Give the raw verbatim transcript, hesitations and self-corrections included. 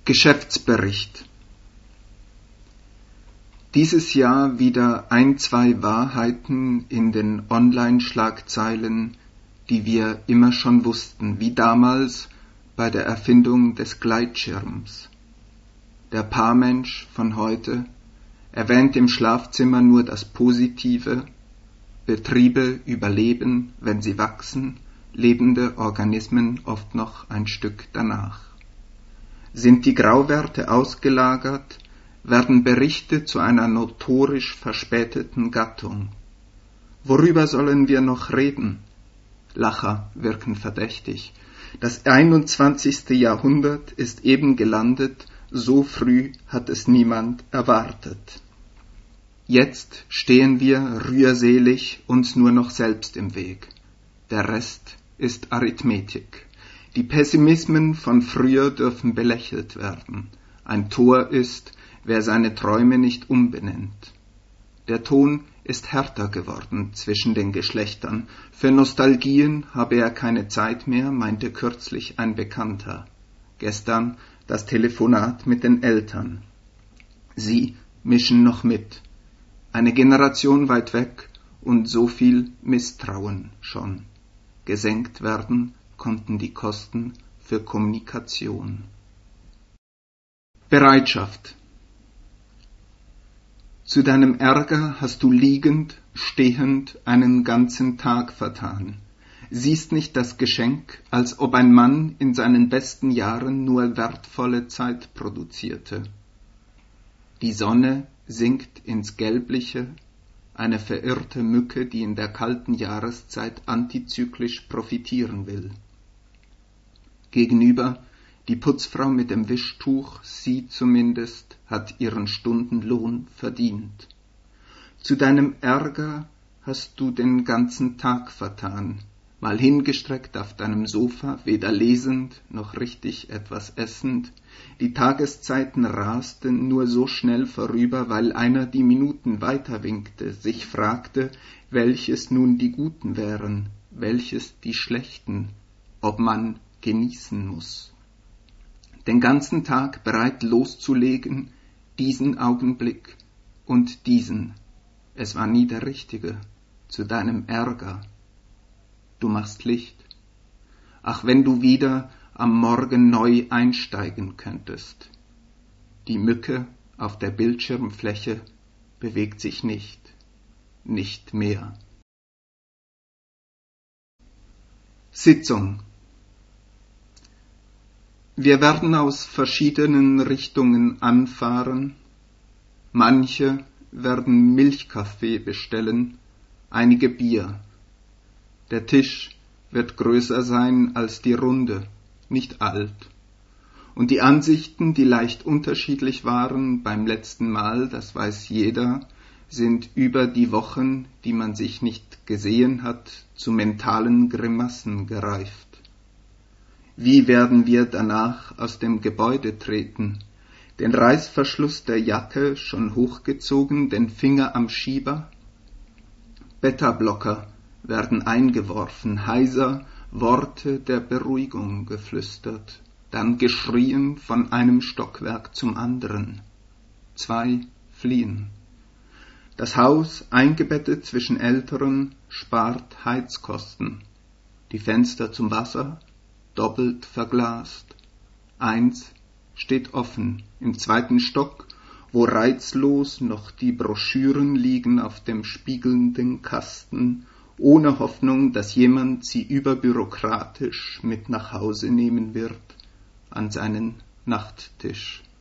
Geschäftsbericht. Dieses Jahr wieder ein, zwei Wahrheiten in den Online-Schlagzeilen, die wir immer schon wussten, wie damals bei der Erfindung des Gleitschirms. Der Paarmensch von heute erwähnt im Schlafzimmer nur das Positive, Betriebe überleben, wenn sie wachsen, lebende Organismen oft noch ein Stück danach. Sind die Grauwerte ausgelagert, werden Berichte zu einer notorisch verspäteten Gattung. Worüber sollen wir noch reden? Lacher wirken verdächtig. Das einundzwanzigste Jahrhundert ist eben gelandet, so früh hat es niemand erwartet. Jetzt stehen wir rührselig uns nur noch selbst im Weg. Der Rest ist Arithmetik. Die Pessimismen von früher dürfen belächelt werden. Ein Tor ist, wer seine Träume nicht umbenennt. Der Ton ist härter geworden zwischen den Geschlechtern. Für Nostalgien habe er keine Zeit mehr, meinte kürzlich ein Bekannter. Gestern das Telefonat mit den Eltern. Sie mischen noch mit. Eine Generation weit weg und so viel Misstrauen schon. Gesenkt werden konnten die Kosten für Kommunikation. Bereitschaft. Zu deinem Ärger hast du liegend, stehend einen ganzen Tag vertan. Siehst nicht das Geschenk, als ob ein Mann in seinen besten Jahren nur wertvolle Zeit produzierte. Die Sonne sinkt ins Gelbliche, eine verirrte Mücke, die in der kalten Jahreszeit antizyklisch profitieren will. Gegenüber die Putzfrau mit dem Wischtuch, sie zumindest, hat ihren Stundenlohn verdient. Zu deinem Ärger hast du den ganzen Tag vertan, mal hingestreckt auf deinem Sofa, weder lesend noch richtig etwas essend. Die Tageszeiten rasten nur so schnell vorüber, weil einer die Minuten weiter winkte, sich fragte, welches nun die Guten wären, welches die Schlechten, ob man genießen muss. Den ganzen Tag bereit loszulegen, diesen Augenblick und diesen. Es war nie der richtige, zu deinem Ärger. Du machst Licht. Ach, wenn du wieder am Morgen neu einsteigen könntest. Die Mücke auf der Bildschirmfläche bewegt sich nicht, nicht mehr. Sitzung. Wir werden aus verschiedenen Richtungen anfahren. Manche werden Milchkaffee bestellen, einige Bier. Der Tisch wird größer sein als die Runde, nicht alt. Und die Ansichten, die leicht unterschiedlich waren beim letzten Mal, das weiß jeder, sind über die Wochen, die man sich nicht gesehen hat, zu mentalen Grimassen gereift. Wie werden wir danach aus dem Gebäude treten? Den Reißverschluss der Jacke schon hochgezogen, den Finger am Schieber? Beta-Blocker werden eingeworfen, heiser Worte der Beruhigung geflüstert, dann geschrien von einem Stockwerk zum anderen. Zwei fliehen. Das Haus, eingebettet zwischen Älteren, spart Heizkosten. Die Fenster zum Wasser doppelt verglast. Eins steht offen, im zweiten Stock, wo reizlos noch die Broschüren liegen auf dem spiegelnden Kasten, ohne Hoffnung, dass jemand sie überbürokratisch mit nach Hause nehmen wird an seinen Nachttisch.